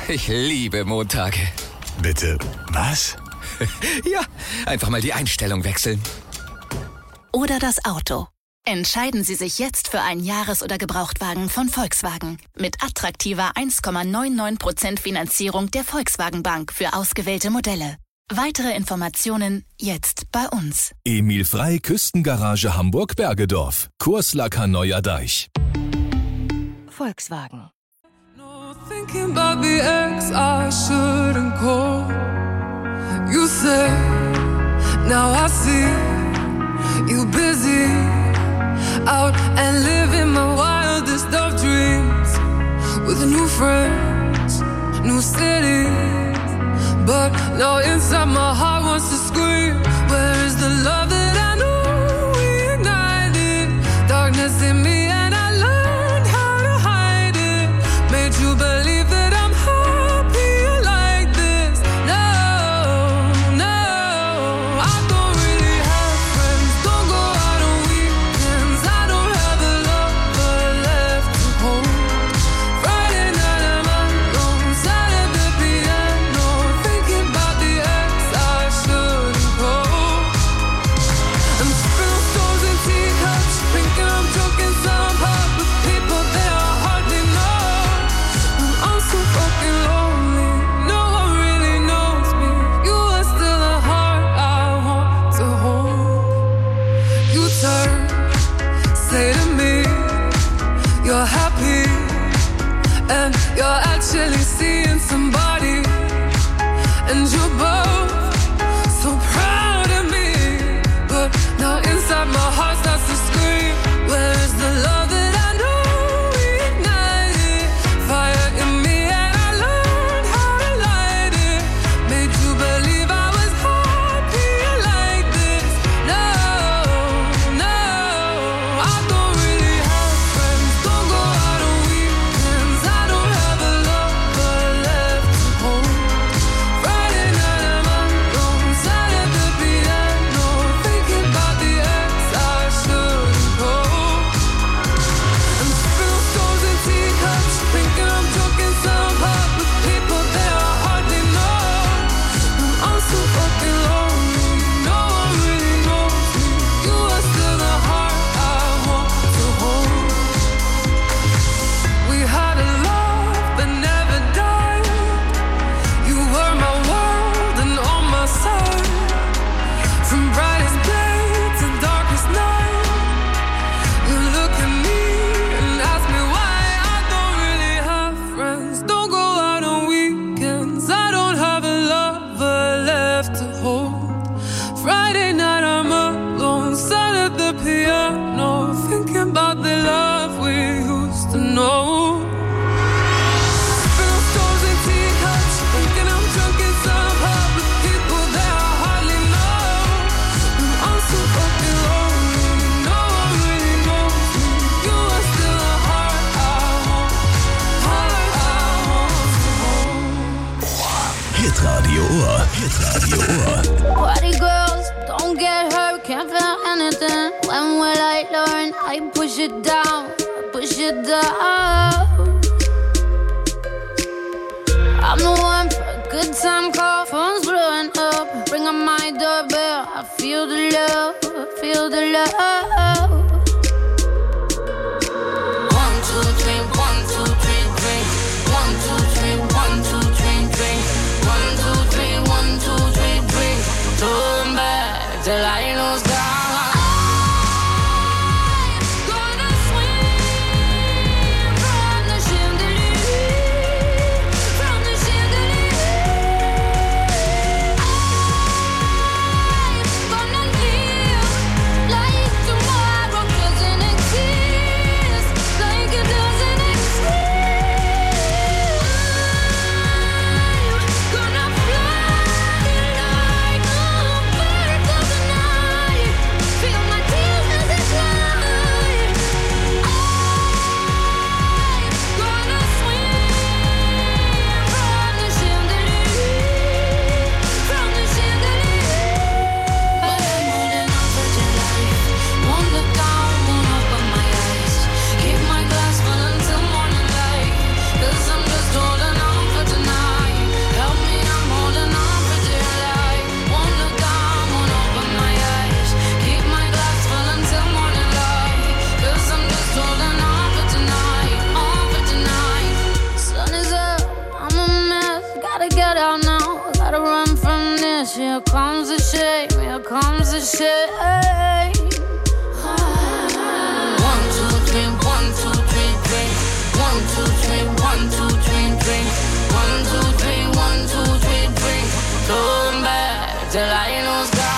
Ich liebe Montage. Bitte, was? Ja, einfach mal die Einstellung wechseln. Oder das Auto. Entscheiden Sie sich jetzt für einen Jahres- oder Gebrauchtwagen von Volkswagen. Mit attraktiver 1,99% Finanzierung der Volkswagen Bank für ausgewählte Modelle. Weitere Informationen jetzt bei uns. Emil Frey, Küstengarage Hamburg-Bergedorf. Kurslacker Neuer Deich. Volkswagen. Thinking about the ex I shouldn't call. You say, now I see you busy out and living my wildest of dreams with new friends, new cities. But now inside my heart wants to scream, where is the love that I knew we ignited? Darkness in me and I learned how to hide it. Made you believe that I'm happier like this. No, no, I don't really have friends. Don't go out on weekends. I don't have a lover left to hold. Friday night I'm alone, sat at the piano, thinking about the ex I shouldn't call. I'm spilling stones in teacups, thinking I'm drunk in some pub with people that I hardly know. I'm so fucking lonely, no one really knows me. You are still a heart I want to hold. You turn, say to me, you're happy, and you're actually seeing somebody, and you're both so proud of me. But now inside my heart starts to scream, where's the love that I know we ignited? Fire in me and I learned how to light it. Made you believe I was happier like this. No, no, I don't really have friends. Don't go out on weekends. I don't have a lover left to hold. Friday night I'm alone, sat at the piano, thinking about the ex I shouldn't call. I'm spilling stones in teacups, thinking I'm drunk in some pub with people that I hardly know. I'm so fucking lonely, no one really knows me. You are still the heart I want to hold. We had a love that never died. You were my world and on my side. From brightest day to darkest night. You look at me and ask me why I don't really have friends. Don't go out on weekends. I don't have a lover left to hold. Friday night I'm alone, sat at the piano, thinking about the love we used to know. Spilling stones in teacups, thinking I'm drunk in some pub with people that I hardly know. I'm so fucking lonely, no one really knows me. You are still a heart I want to hold. Hitradio Ohr. Hitradio Ohr. Party girls, don't get hurt, can't feel anything. When will I learn? I push it down, push it down. I'm the one for a good time call, phone's blowing up. Ring on my doorbell, I feel the love, feel the love. 1, 2, 3, 1, 2, 3, drink. 1, 2, 3, 1, 2, 3, drink. 1, 2, 3, 1, 2, 3, drink. Turn back till I lose God. Gonna swim from the chandelier, from the chandelier. I'm gonna live like tomorrow. say. 1, 2, 3, 1, 2, 3, drink. 1, 2, 3, 1, 2, 3, drink. 1, 2, 3, 1, 2, 3, drink. Turn back till I lose God.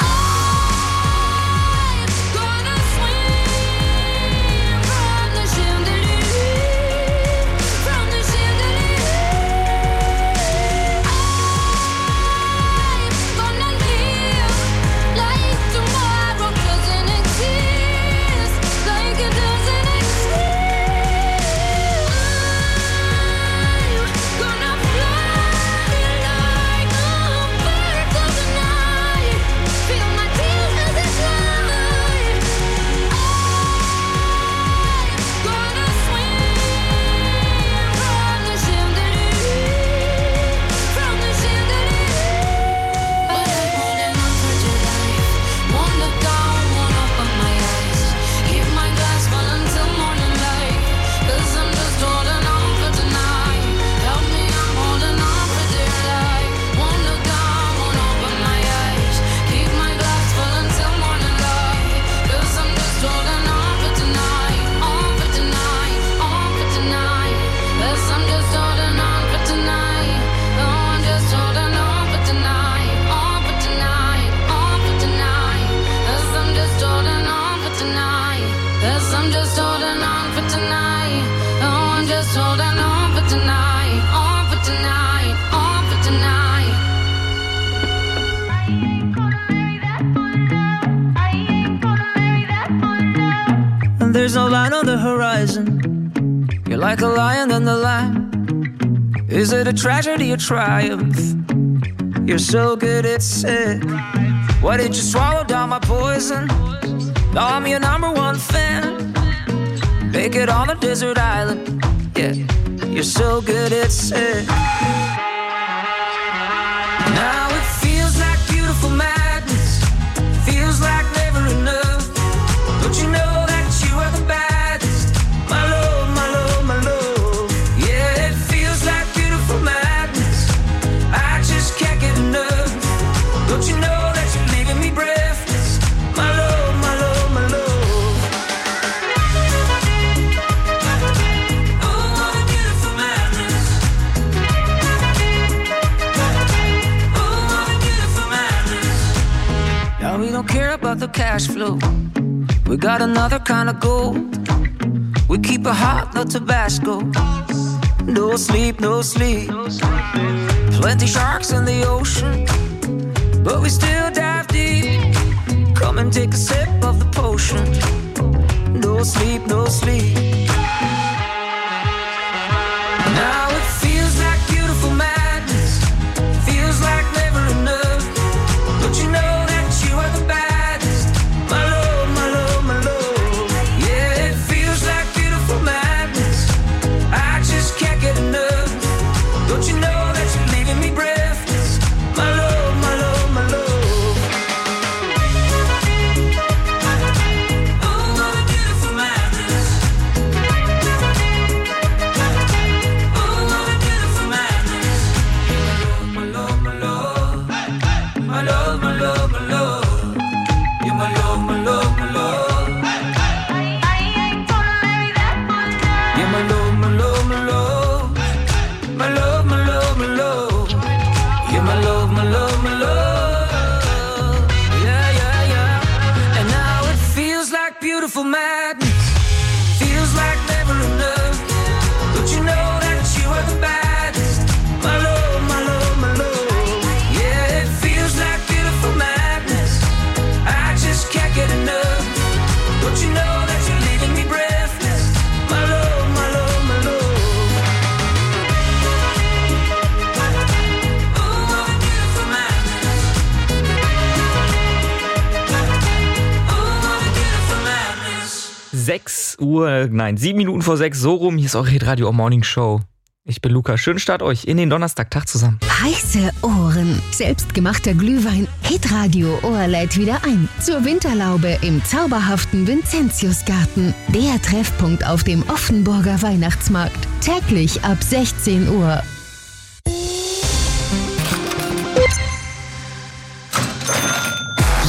There's no line on the horizon. You're like a lion on the line. Is it a tragedy or triumph? You're so good at it. Why did you swallow down my poison? Now I'm your number one fan. Make it on a desert island. Yeah, you're so good at it. Now it feels like beautiful madness. Feels like never enough. Don't you know that you are the baddest? My love, my love, my love. Yeah, it feels like beautiful madness. I just can't get enough. Don't you know that you're leaving me breathless? My love, my love, my love. Oh, what a beautiful madness. Oh, what a beautiful madness. Now we don't care about the cash flow. We got another kind of gold. We keep it hot, no Tabasco. No sleep, no sleep. Plenty sharks in the ocean, but we still dive deep. Come and take a sip of the potion. No sleep, no sleep. Now it feels like beautiful madness. Feels like never enough. Don't you know that you are the baddest? My love, my love, my love. Yeah, it feels like beautiful madness. I just can't get enough. Don't you know that you're leaving me breathless? My love, my love, my love. Oh, what a beautiful madness. Oh, what a beautiful madness. My love, my love, my love, my love, my love. You're my love, my love, my love. You're my love, my love, my love. My love, my love, my love. You're my love, my love, my love. Yeah, yeah, yeah. And now it feels like beautiful madness. Feels like never enough. Don't you know that you are the baddest? My love, my love, my love. Yeah, it feels like beautiful madness. I just can't get enough. Don't you know that you're leaving me breathless? My love, my love, my love. Oh, what a beautiful madness. Oh, what a beautiful madness. 7 Minuten vor 6, so rum. Hier ist eure Hitradio Morning Show. Ich bin Luca. Schönen Start euch in den Donnerstagtag zusammen. Heiße Ohren. Selbstgemachter Glühwein. Hitradio Ohr lädt wieder ein. Zur Winterlaube im zauberhaften Vincentiusgarten. Der Treffpunkt auf dem Offenburger Weihnachtsmarkt. Täglich ab 16 Uhr.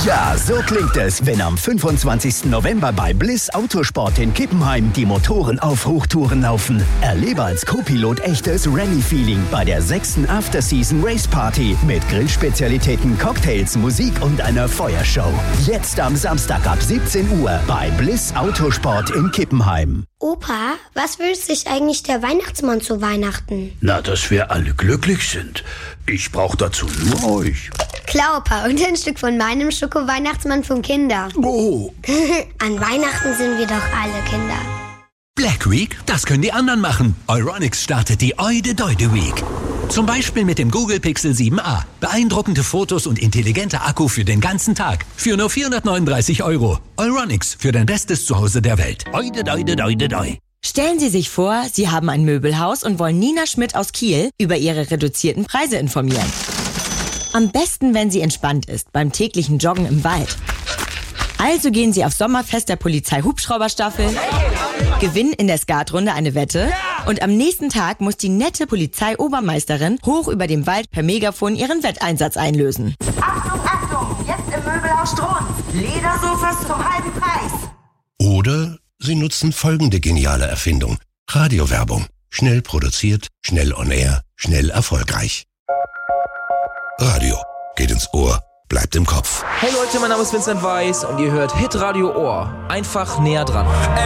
Ja, so klingt es, wenn am 25. November bei Bliss Autosport in Kippenheim die Motoren auf Hochtouren laufen. Erlebe als Co-Pilot echtes Rallye-Feeling bei der 6. After-Season Race Party mit Grillspezialitäten, Cocktails, Musik und einer Feuershow. Jetzt am Samstag ab 17 Uhr bei Bliss Autosport in Kippenheim. Opa, was wünscht sich eigentlich der Weihnachtsmann zu Weihnachten? Na, dass wir alle glücklich sind. Ich brauche dazu nur euch. Klar, Opa, und ein Stück von meinem Schoko-Weihnachtsmann von Kinder. Oh. An Weihnachten sind wir doch alle Kinder. Black Week, das können die anderen machen. Euronics startet die Eude-Deude Week. Zum Beispiel mit dem Google Pixel 7a. Beeindruckende Fotos und intelligenter Akku für den ganzen Tag. Für nur 439 €. Euronics, für dein bestes Zuhause der Welt. Eude-Deude-Deude-Deu. Stellen Sie sich vor, Sie haben ein Möbelhaus und wollen Nina Schmidt aus Kiel über ihre reduzierten Preise informieren. Am besten, wenn sie entspannt ist, beim täglichen Joggen im Wald. Also gehen Sie auf Sommerfest der Polizei-Hubschrauberstaffel, gewinnen in der Skatrunde eine Wette und am nächsten Tag muss die nette Polizeiobermeisterin hoch über dem Wald per Megafon ihren Wetteinsatz einlösen. Achtung, Achtung! Jetzt im Möbelhaus Strunz. Ledersofas zum halben Preis. Oder Sie nutzen folgende geniale Erfindung. Radiowerbung. Schnell produziert, schnell on air, schnell erfolgreich. Radio. Geht ins Ohr, bleibt im Kopf. Hey Leute, mein Name ist Vincent Weiss und ihr hört Hitradio Ohr. Einfach näher dran.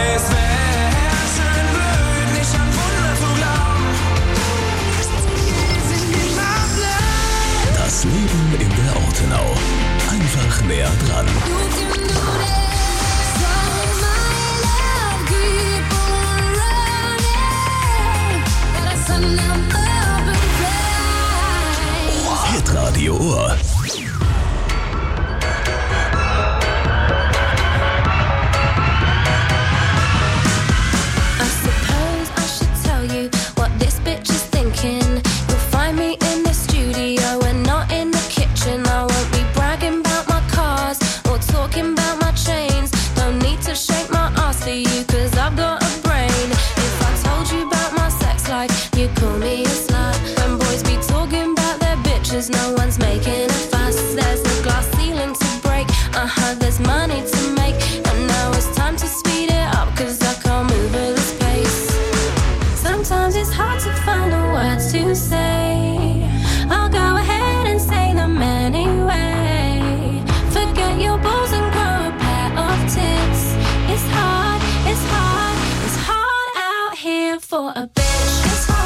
Das Leben in der Ortenau. Einfach näher dran. Hitradio Ohr. No one's making a fuss. There's a glass ceiling to break. There's money to make. And now it's time to speed it up, 'cause I can't move at this pace. Sometimes it's hard to find the words to say. I'll go ahead and say them anyway. Forget your balls and grow a pair of tits. It's hard, it's hard, it's hard out here for a bitch. It's hard.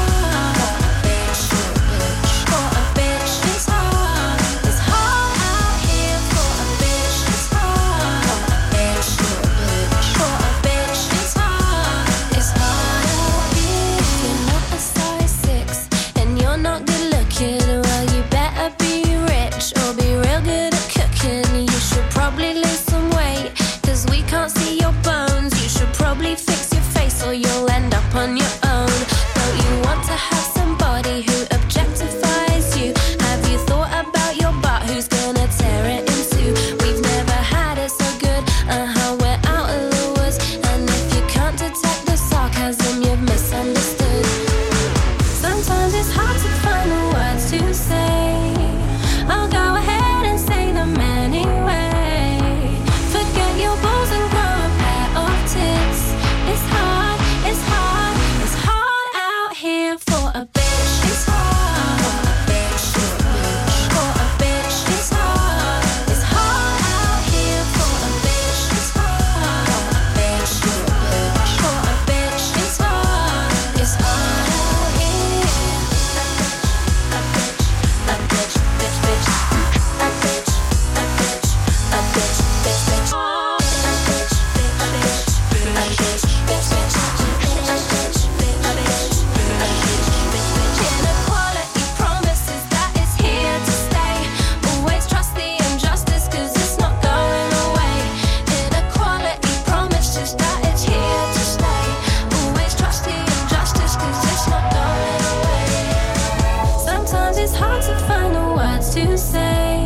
It's hard to find the words to say.